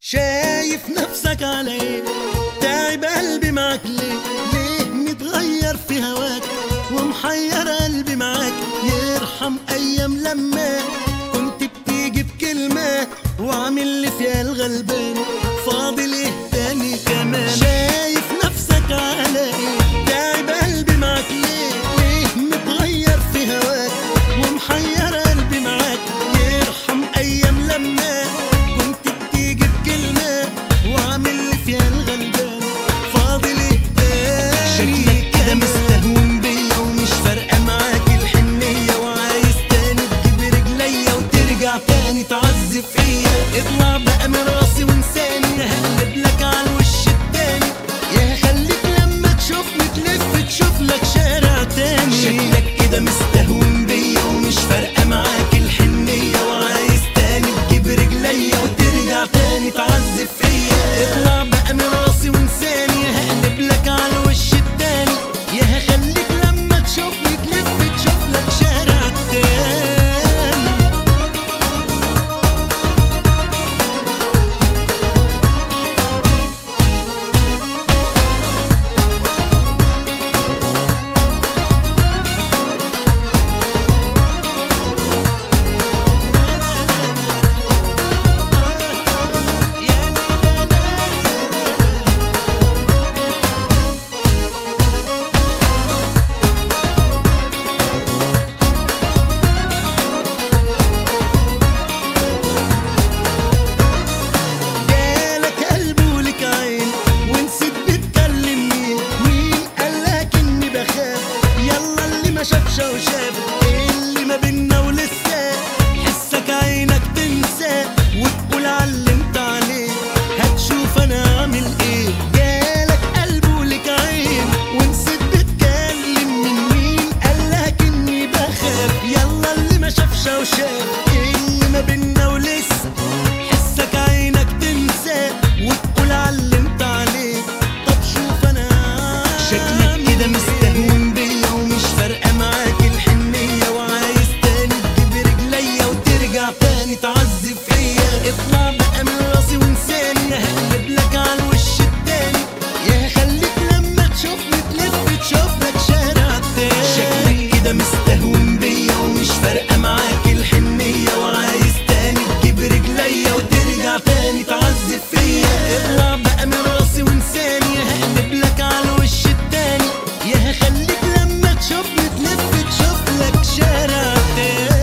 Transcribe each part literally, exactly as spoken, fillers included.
شايف نفسك على ايه؟ تعب قلبي معاك ليه؟ ليه متغير في هواك ومحير قلبي معاك؟ يرحم ايام لما كنت بتيجي بكلمة وعامل لي فيها الغلبان، فاضل ايه تاني كمان؟ شايف نفسك على ايه؟ تعب قلبي معاك ليه؟ ليه متغير في هواك ومحير قلبي معاك؟ يرحم ايام لما كنت بتيجي بكلمة وعامل لي فيها الغلبان، فاضل ايه تاني؟ شكلك كده مستهون بيا ومش فارقة معاك الحنية، وعايز تاني تجيب رجليا وترجع تاني تعذب فيا. اطلع بقى من راسي وانساني، هقلب لك على الوش التاني، يا خليك لما تشوفني تلف تشوف لك شارع تاني. شكلك كده مستهون بيا ومش فارقة معاك الحنية، وعايز تاني تجيب رجليا وترجع تاني تعذب فيا. اطلع بقى من راسي وانساني، هقلب لك على الوش التاني، يا هخليك لما تشوفني تلف تشوف لك شارع تاني. شافش وشاف اللي ما بينا ولسه، حسك عينك تنسى وتقول علمت عليه، هتشوف انا عامل ايه. جالك قلب ولك عين ونسيت بتكلم، من مين قالك اني بخاف؟ يلا اللي ما شافش وشاف اللي ما بينا ولسه، حسك عينك تنسى وتقول علمت عليه. طب شوف انا شكلك كده مستهون بيا ومش فارقة معاك الحنية، وعايز تاني تجيب رجليا وترجع تاني تعذب فيا. اطلع بقى من راسي وانساني، هقلب لك على الوش التاني، يا هخليك لما تشوفني تلف تشوف لك شارع تاني. شكلك كده مستهون بيا ومش فارقة معاك الحنية، وعايز تاني تجيب رجليا وترجع تاني تعذب فيا. اطلع بقى من راسي وانساني، هقلب لك على الوش التاني، يا هخليك لما تشوفني تلف تشوف لك شارع تاني.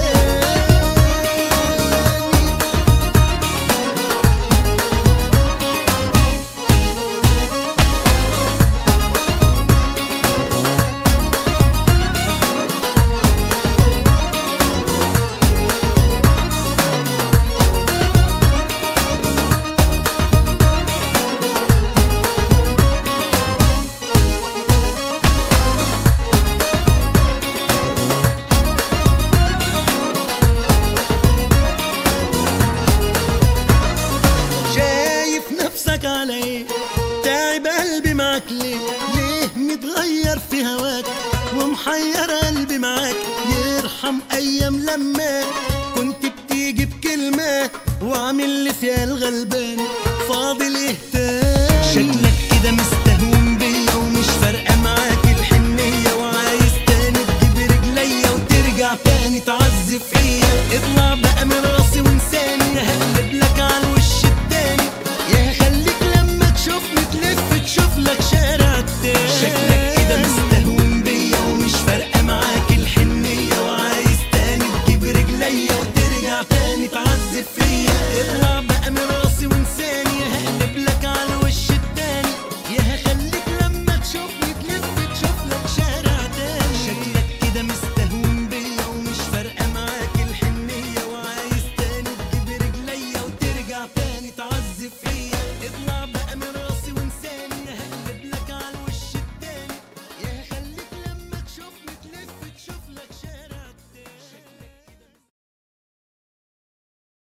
شايف نفسك على ايه؟ تعب قلبي معاك ليه؟ ليه متغير في هواك ومحير قلبي معاك؟ يرحم ايام لما كنت بتيجي بكلمة وعامل لي فيها الغلبان، فاضل ايه تاني؟ شكلك كده مستهون بيا ومش فارقة معاك الحنية، وعايز تاني تجيب رجليا وترجع تاني تعذب فيا. اطلع بقى من راسي وانساني، هقلب لك على الوش التاني، يا هخليك لما تشوفني تلف تشوف لك شارع تاني. شكلك كده مستهون بيا ومش فارقة معاك الحنية، وعايز تاني تجيب رجليا وترجع تاني تعذب فيا. اطلع بقى من راسي وانساني، هقلب لك